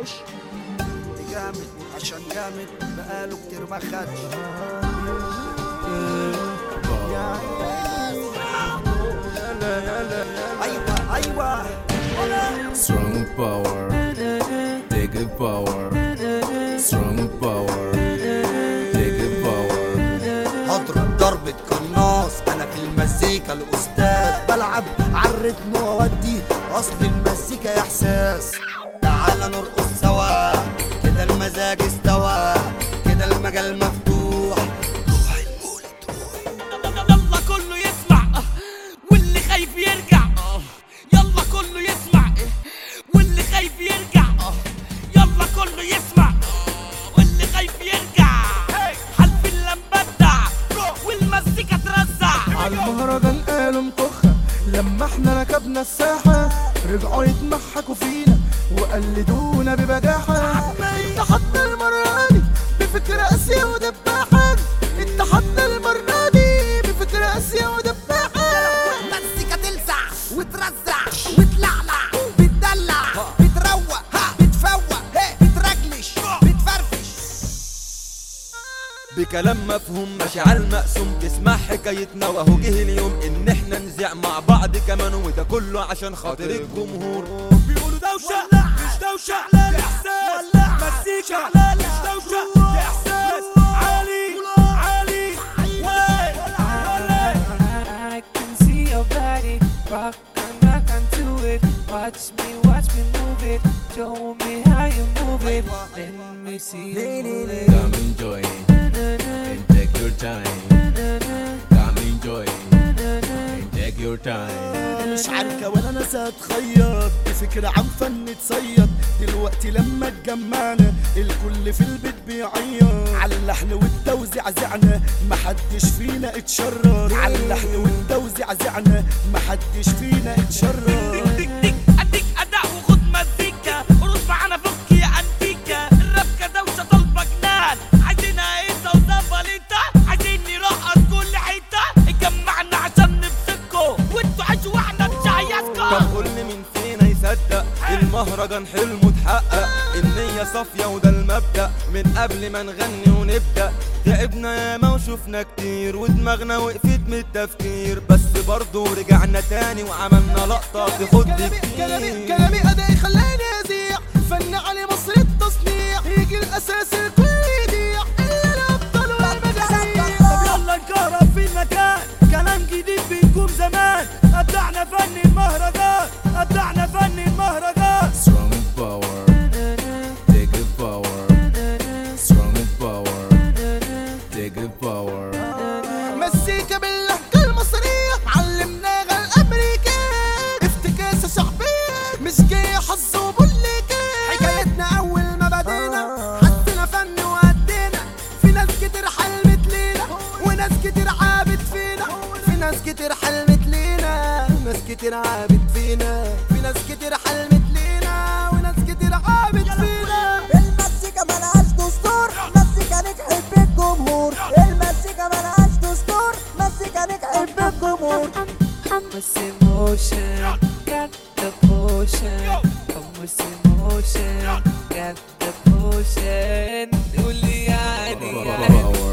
خش جامد عشان جامد بقاله كتير ما خدش. ايوه ايوه Strong power, take it power. Strong power, take it power. هضرب ضربة قناص، انا في المزيكا الاستاذ، بلعب عالريتم واودي، اصل المزيكا احساس. تعالى نرقص سوا كده المزاج استوى، كده المجال مفتوح، روح المولد روح. يلا كله يسمع واللي خايف يرجع. يلا كله يسمع واللي خايف يرجع. يلا كله يسمع واللي خايف يرجع. حلف اللمبدع والمزيكا ترزع. عالمهرجان قالوا مطخة لما احنا ركبنا الساحة، رجعوا يتمحكوا فينا وقلدونا ببجاحة. اتحدنا المرة دي بفكر قاسية ودباحة، اتحدنا المرة دي بفكر قاسية ودباحة. مزيكا تلسع وترزع وتلعلع، بتدلع بتروق بتفوق بترجلش بتفرفش. بكلام مفهوم ماشي على المقسوم، تسمع حكايتنا واهو جه اليوم ان احنا نذيع مع بعض كمان، وده كله عشان خاطر الجمهور. بيقولوا دوشة مش دوشة، لا احساس مزيكا مش دوشة، احساس عالي عالي. I can see your body rock onto it. Watch me move it. Show me how you move it. Let me see you move it. Come enjoy and take your time. Come enjoy and take your time. مش عاركة ولا ناس هتخيط، بفكرة عن فن تصيد. دلوقتي لما اتجمعنا الكل في البيت بيعيط، على اللحن والتوزيع زعنا محدش فينا اتشرر، على اللحن والتوزيع زعنا محدش فينا اتشرر. اديك اداء وخد مزيكا، ارقص معانا فك يا انتيكا. الراب دوشة طالبة جنان، عايزينها ايزا وزباليتا، عايزين نرقص كل حتة. اتجمعنا عشان نبسطكوا وانتوا عيشوا واحنا نشيسكوا. طب قول لي مين فينا يصدق المهرجان حلمه اتحقق؟ النية صافية وده المبدأ من قبل ما نغني ونبدأ. تعبنا ياما وشوفنا كتير ودماغنا وقفت من التفكير، بس برضو رجعنا تاني وعملنا لقطة تخد كتير. كلامي أدائي خلاني أذيع، فن علي مصر التصنيع، يجي الأساس الكل يضيع إلا الأبطال والمجاهير. طب يلا نكهرب في المكان، كلام جديد بيكون زمان. أبدعنا فن المهرجان، أبدعنا فن المهرجان. Strong power, take it power. Strong power, take it power. مزيكا باللهجة المصرية علمناها الأمريكان، افتكاسة شعبية مش جاية حظ وبوليكان. حكايتنا أول ما بدينا حسنا فن وأدينا، في ناس كتير حلمت لينا وناس كتير عابت فينا، في ناس كتير حلمت لينا وناس كتير عابت فينا، في ناس كتير حلمت لينا وناس كتير عابت فينا. المزيكا ملهاش دستور، مزيكا نجحت بالجمهور. المزيكا ملهاش دستور، مزيكا نجحت بالجمهور. Come with emotion, got the potion. Come with emotion, got the potion. قولي يعني Power,